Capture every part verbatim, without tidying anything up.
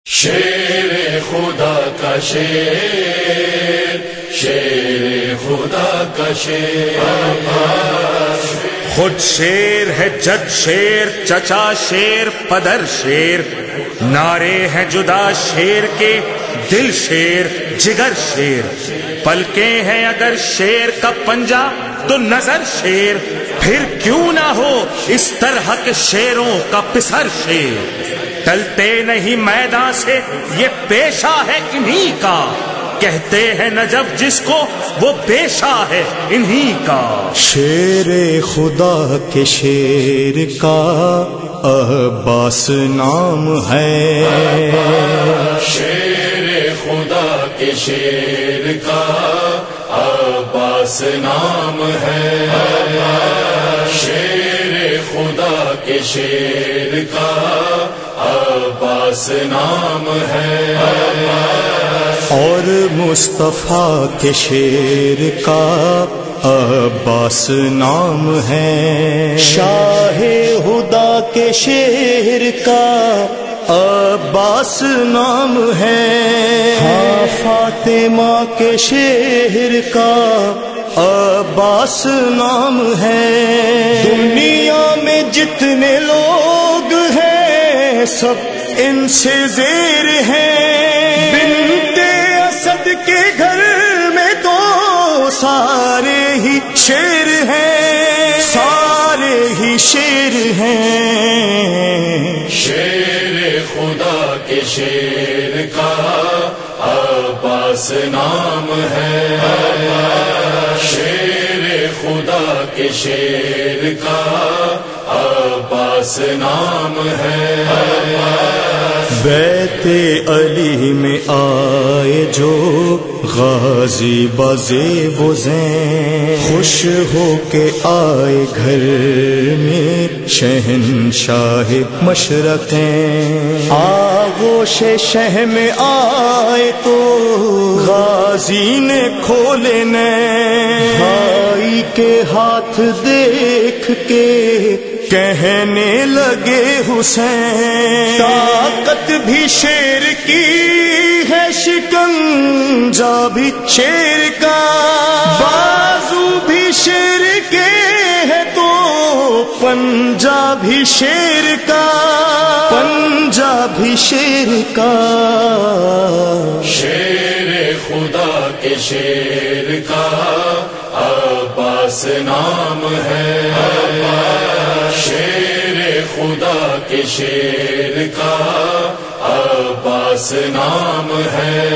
شیر خدا کا شیر، شیر خدا کا شیر، خود شیر ہے جج شیر، چچا شیر، پدر شیر، نعرے ہیں جدا شیر کے، دل شیر، جگر شیر، پلکیں ہیں اگر شیر کا پنجہ تو نظر شیر، پھر کیوں نہ ہو اس طرح کے شیروں کا پسر شیر، ٹلتے نہیں میدان سے یہ پیشہ ہے انہی کا، کہتے ہیں نجف جس کو وہ پیشہ ہے انہی کا، شیر خدا کے شیر کا عباس نام ہے، شیر خدا کے شیر کا عباس نام ہے، شیر خدا کے شیر کا عباس نام ہے، اور مصطفیٰ کے شیر کا عباس نام ہے، شاہ ہدا کے شیر کا عباس نام ہے، ہاں فاطمہ کے شیر کا عباس نام ہے، دنیا میں جتنے لوگ ہیں سب ان سے زیر ہیں، بنت اسد کے گھر میں تو سارے ہی شیر ہیں، سارے ہی شیر ہیں، شیر خدا کے شیر کا عباس نام ہے، شیر خدا کے شیر کا عباس نام ہے، بیت علی میں آئے جو غازی بازیب و زین، خوش ہو کے آئے گھر میں شہنشاہ مشرقیں، آغوش شہ میں آئے تو غازی نے کھولے نین، بھائی کے ہاتھ دیکھ کے کہنے لگے حسین، طاقت بھی شیر کی ہے شکنجہ بھی شیر کا، بازو بھی شیر کے ہے تو پنجہ بھی شیر کا، پنجہ بھی شیر کا، شیر خدا کے شیر کا عباس نام ہے، شیر خدا کے شیر کا عباس نام ہے،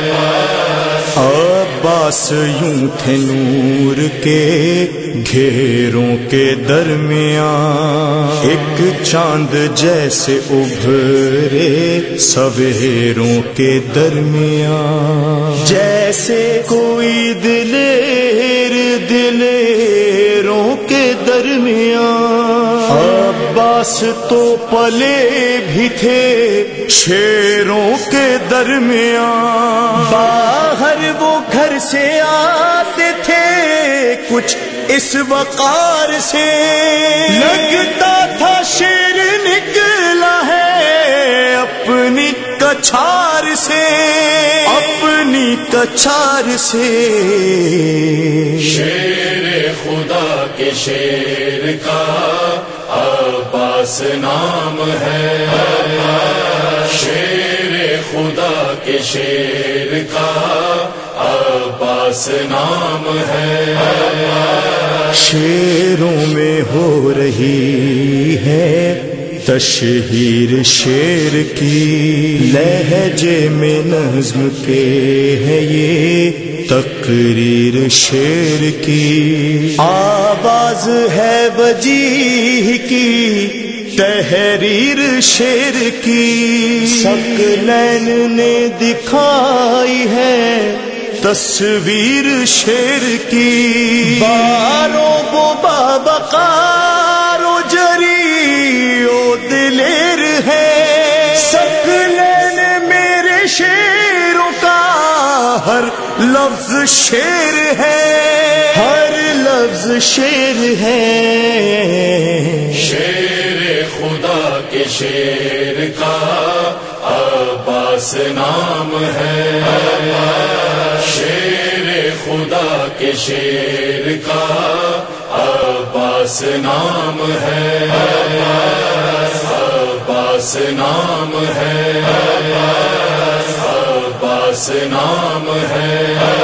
عباس یوں تھے نور کے گھیروں کے درمیان، ایک چاند جیسے ابھرے سویروں کے درمیان، جیسے کوئی دلیر دلیروں کے درمیان، عباس تو پلے بھی تھے شیروں کے درمیان، باہر وہ گھر سے آتے تھے کچھ اس وقار سے، لگتا تھا شیر نکلا ہے اپنی کچھار سے، اپنی کچھار سے، شیر خدا کے شیر کا عباس نام ہے، شیر خدا کے شیر کا عباس نام ہے، شیروں میں ہو رہی ہے تشہیر شیر کی، لہجے میں نظم کے ہے یہ تقریر شیر کی، آواز ہے وجیح کی تحریر شیر کی، ثقلین نے دکھائی ہے تصویر شیر کی، باروں کو باوقار و جری و دلیر ہے، ثقلین میرے شیروں کا ہر لفظ شیر ہے، ہر لفظ شیر ہے، شیر خدا کے شیر کا عباس نام ہے، شیر خدا کے شیر کا عباس نام ہے، عباس نام ہے، عباس نام ہے۔